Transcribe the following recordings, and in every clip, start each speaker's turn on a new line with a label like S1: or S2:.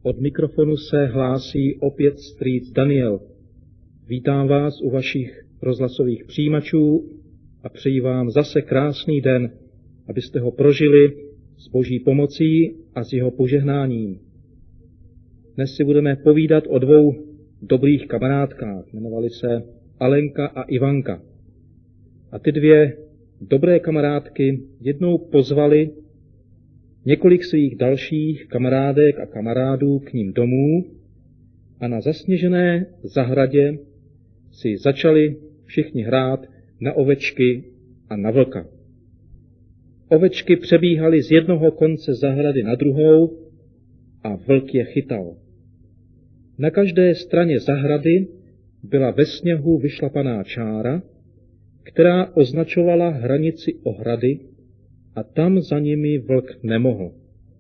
S1: Od mikrofonu se hlásí opět strýc Daniel. Vítám vás u vašich rozhlasových přijímačů a přeji vám zase krásný den, abyste ho prožili s Boží pomocí a s jeho požehnáním. Dnes si budeme povídat o dvou dobrých kamarádkách, jmenovali se Alenka a Ivanka. A ty dvě dobré kamarádky jednou pozvali několik svých dalších kamarádek a kamarádů k ním domů a na zasněžené zahradě si začali všichni hrát na ovečky a na vlka. Ovečky přebíhaly z jednoho konce zahrady na druhou a vlk je chytal. Na každé straně zahrady byla ve sněhu vyšlapaná čára, která označovala hranici ohrady a tam za nimi vlk nemohl.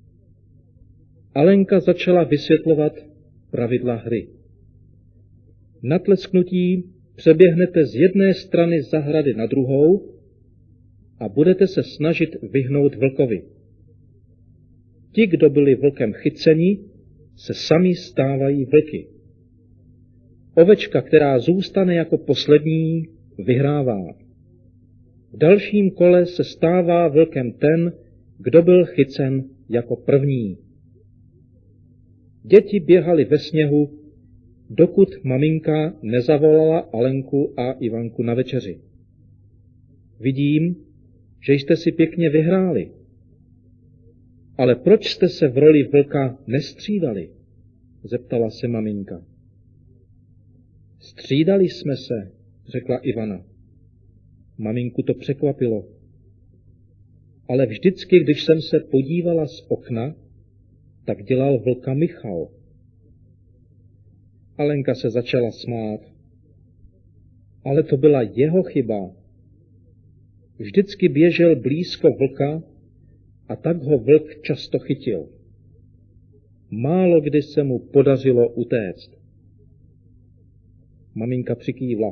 S1: Alenka začala vysvětlovat pravidla hry. Na tlesknutí přeběhnete z jedné strany zahrady na druhou a budete se snažit vyhnout vlkovi. Ti, kdo byli vlkem chyceni, se sami stávají vlky. Ovečka, která zůstane jako poslední, vyhrává. V dalším kole se stává vlkem ten, kdo byl chycen jako první. Děti běhaly ve sněhu, dokud maminka nezavolala Alenku a Ivanku na večeři. Vidím, že jste si pěkně vyhráli. Ale proč jste se v roli vlka nestřídali? Zeptala se maminka. Střídali jsme se, řekla Ivana. Maminku to překvapilo. Ale vždycky, když jsem se podívala z okna, tak dělal vlka Michal. Alenka se začala smát. Ale to byla jeho chyba. Vždycky běžel blízko vlka a tak ho vlk často chytil. Málo kdy se mu podařilo utéct. Maminka přikývla.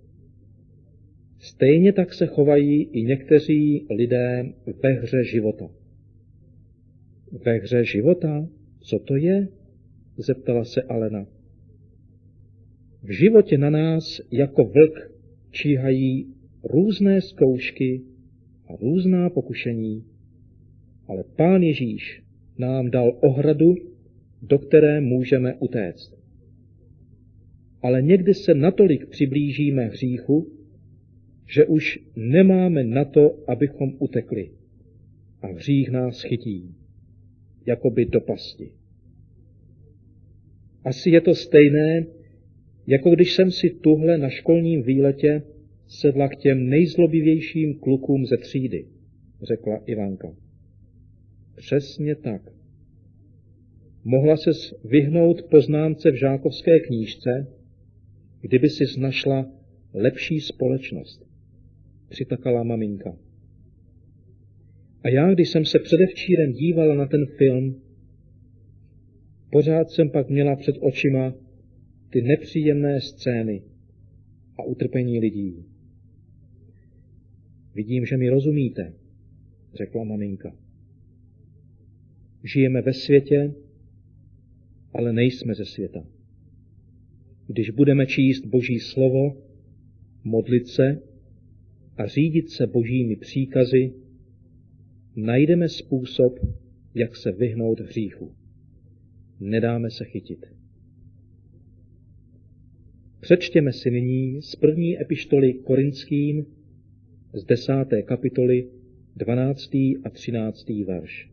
S1: Stejně tak se chovají i někteří lidé ve hře života. Ve hře života? Co to je? Zeptala se Alena. V životě na nás jako vlk číhají různé zkoušky a různá pokušení, ale Pán Ježíš nám dal ohradu, do které můžeme utéct. Ale někdy se natolik přiblížíme hříchu, že už nemáme na to, abychom utekli. A hřích nás chytí, jakoby do pasti. Asi je to stejné, jako když jsem si tuhle na školním výletě sedla k těm nejzlobivějším klukům ze třídy, řekla Ivanka. Přesně tak. Mohla ses vyhnout poznámce v žákovské knížce, kdyby sis našla lepší společnost, přitakala maminka. A já, když jsem se předevčírem dívala na ten film, pořád jsem pak měla před očima ty nepříjemné scény a utrpení lidí. Vidím, že mi rozumíte, řekla maminka. Žijeme ve světě, ale nejsme ze světa. Když budeme číst Boží slovo, modlit se a řídit se Božími příkazy, najdeme způsob, jak se vyhnout hříchu. Nedáme se chytit. Přečtěme si nyní z první epištoly Korinským z 10. kapitoly 12. a 13. verš.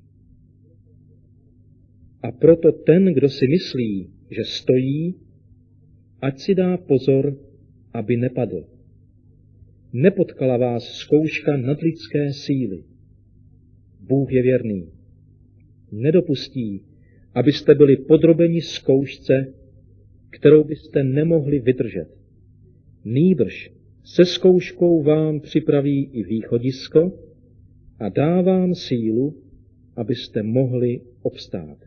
S1: A proto ten, kdo si myslí, že stojí, ať si dá pozor, aby nepadl. Nepotkala vás zkouška nadlidské síly. Bůh je věrný. Nedopustí, abyste byli podrobeni zkoušce, kterou byste nemohli vydržet. Nýbrž se zkouškou vám připraví i východisko a dá vám sílu, abyste mohli obstát.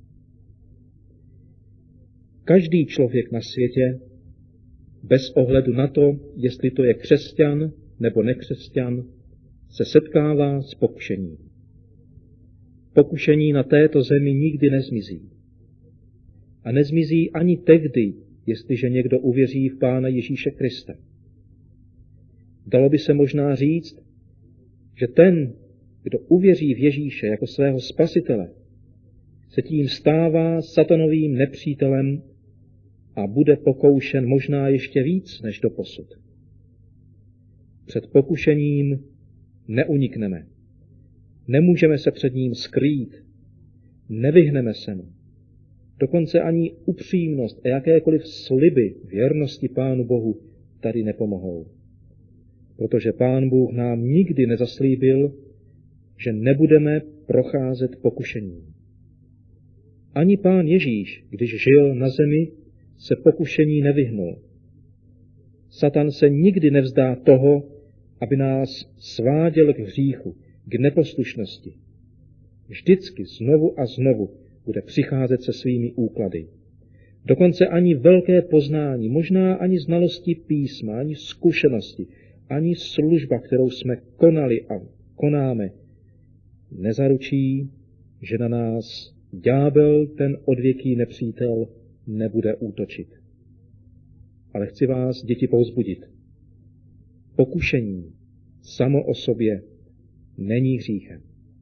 S1: Každý člověk na světě, bez ohledu na to, jestli to je křesťan nebo nekřesťan, se setkává s pokušením. Pokušení na této zemi nikdy nezmizí. a nezmizí ani tehdy, jestliže někdo uvěří v Pána Ježíše Krista. Dalo by se možná říct, že ten, kdo uvěří v Ježíše jako svého spasitele, se tím stává satanovým nepřítelem a bude pokoušen možná ještě víc než doposud. Před pokušením neunikneme. Nemůžeme se před ním skrýt. Nevyhneme se mu. Dokonce ani upřímnost a jakékoliv sliby věrnosti Pánu Bohu tady nepomohou. Protože Pán Bůh nám nikdy nezaslíbil, že nebudeme procházet pokušením. Ani Pán Ježíš, když žil na zemi, se pokušení nevyhnul. Satan se nikdy nevzdá toho, aby nás sváděl k hříchu, k neposlušnosti. Vždycky znovu a znovu bude přicházet se svými úklady. Dokonce ani velké poznání, možná ani znalosti písma, ani zkušenosti, ani služba, kterou jsme konali a konáme, nezaručí, že na nás ďábel, ten odvěký nepřítel, nebude útočit. Ale chci vás, děti, povzbudit. Pokušení samo o sobě není hříchem.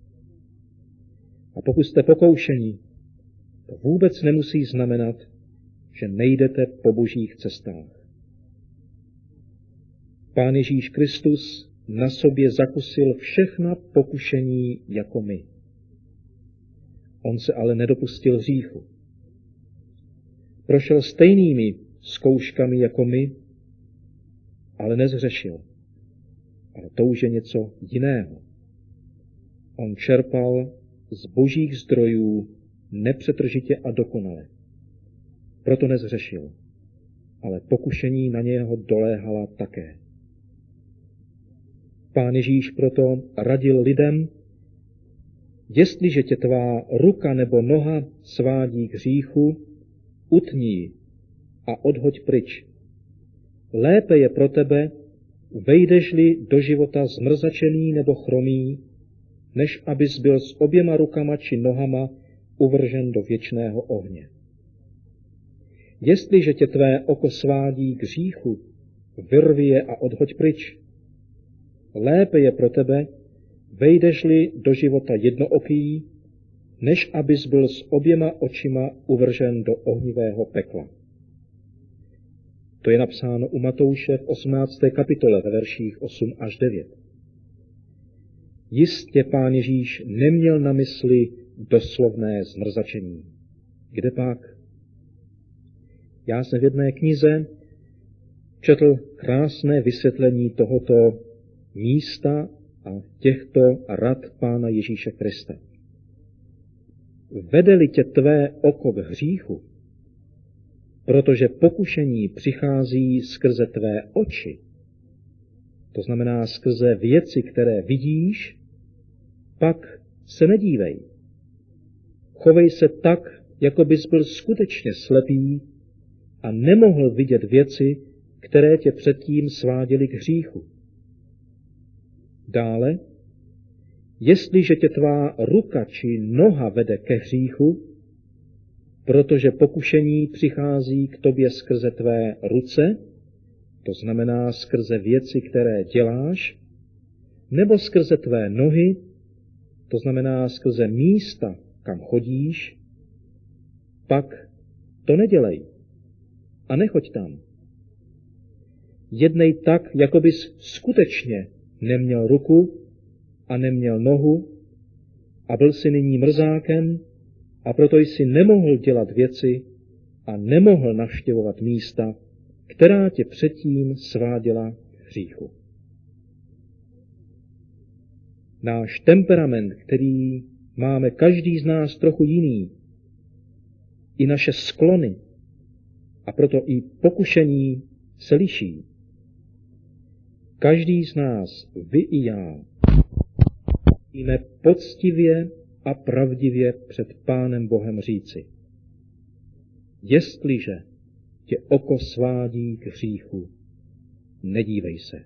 S1: A pokud jste pokoušení, to vůbec nemusí znamenat, že nejdete po božích cestách. Pán Ježíš Kristus na sobě zakusil všechna pokušení jako my. On se ale nedopustil hříchu. Prošel stejnými zkouškami jako my, ale nezhřešil. Ale to už je něco jiného. On čerpal z božích zdrojů nepřetržitě a dokonale. Proto nezhřešil, ale pokušení na něho doléhala také. Pán Ježíš proto radil lidem, jestliže tě tvá ruka nebo noha svádí k hříchu, utni ji a odhoď pryč. Lépe je pro tebe, vejdeš-li do života zmrzačený nebo chromý, než abys byl s oběma rukama či nohama uvržen do věčného ohně. Jestliže tě tvé oko svádí k hříchu, vyrvi je a odhoď pryč. Lépe je pro tebe, vejdeš-li do života jednooký, než abys byl s oběma očima uvržen do ohnivého pekla. To je napsáno u Matouše v 18. kapitole ve verších 8 až 9. Jistě Pán Ježíš neměl na mysli doslovné zmrzačení. Kde pak? Já jsem v jedné knize četl krásné vysvětlení tohoto místa a těchto rad Pána Ježíše Krista. Vede-li tě tvé oko k hříchu, protože pokušení přichází skrze tvé oči, to znamená skrze věci, které vidíš, pak se nedívej. Chovej se tak, jako bys byl skutečně slepý a nemohl vidět věci, které tě předtím sváděly k hříchu. Dále, jestliže tě tvá ruka či noha vede ke hříchu, protože pokušení přichází k tobě skrze tvé ruce, to znamená skrze věci, které děláš, nebo skrze tvé nohy, to znamená skrze místa, kam chodíš, pak to nedělej a nechoď tam. Jednej tak, jako bys skutečně neměl ruku a neměl nohu a byl si nyní mrzákem a proto jsi nemohl dělat věci a nemohl navštěvovat místa, která tě předtím sváděla k hříchu. Náš temperament, který máme každý z nás trochu jiný, i naše sklony a proto i pokušení se liší. Každý z nás, vy i já, musíme poctivě a pravdivě před Pánem Bohem říci: jestliže tě oko svádí k hříchu, nedívej se.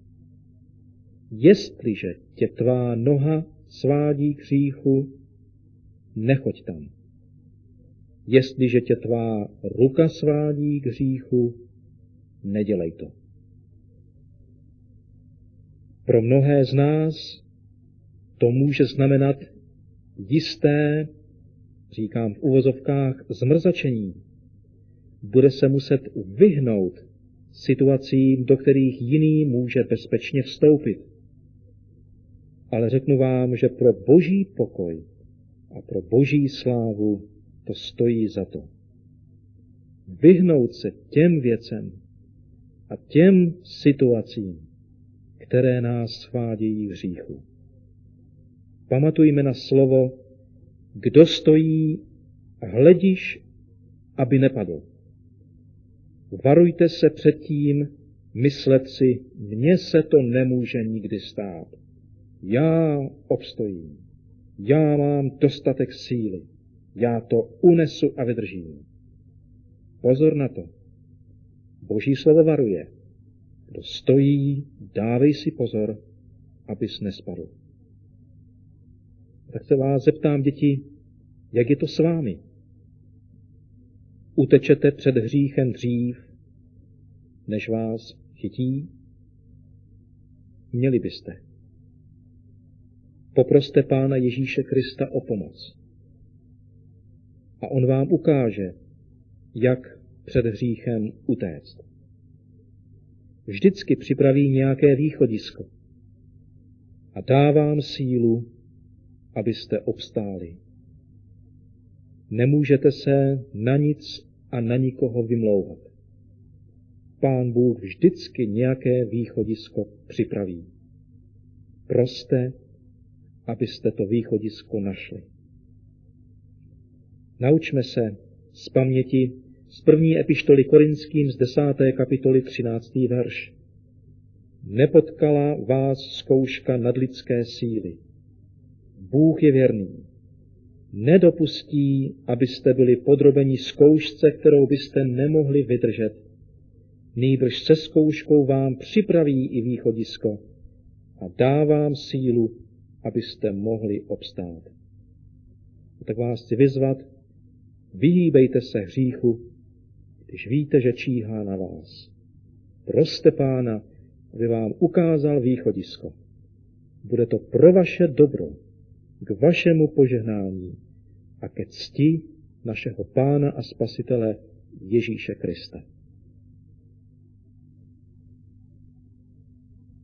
S1: Jestliže tě tvá noha svádí k hříchu, nechoď tam. Jestliže tě tvá ruka svádí k hříchu, nedělej to. Pro mnohé z nás to může znamenat jisté, říkám v uvozovkách, zmrzačení. Bude se muset vyhnout situacím, do kterých jiný může bezpečně vstoupit. Ale řeknu vám, že pro Boží pokoj a pro Boží slávu to stojí za to. Vyhnout se těm věcem a těm situacím, které nás svádějí v hříchu. Pamatujme na slovo, kdo stojí, hlediš, aby nepadl. Varujte se před tím, myslet si, mně se to nemůže nikdy stát. Já obstojím, já mám dostatek síly, já to unesu a vydržím. Pozor na to. Boží slovo varuje. Kdo stojí, dávej si pozor, abys nespadl. Tak se vás zeptám, děti, jak je to s vámi? Utečete před hříchem dřív, než vás chytí? Měli byste. Poproste Pána Ježíše Krista o pomoc. A on vám ukáže, jak před hříchem utéct. Vždycky připraví nějaké východisko a dá vám sílu, abyste obstáli. Nemůžete se na nic a na nikoho vymlouvat. Pán Bůh vždycky nějaké východisko připraví. Proste, abyste to východisko našli. Naučme se z paměti z první epištoly Korinským z 10. kapitoly 13. verš. Nepotkala vás zkouška nadlidské síly. Bůh je věrný. Nedopustí, abyste byli podrobeni zkoušce, kterou byste nemohli vydržet. Nýbrž se zkouškou vám připraví i východisko a dá vám sílu, abyste mohli obstát. A tak vás chci vyzvat, vyhýbejte se hříchu, když víte, že číhá na vás. Proste Pána, aby vám ukázal východisko. Bude to pro vaše dobro, k vašemu požehnání a ke cti našeho Pána a Spasitele Ježíše Krista.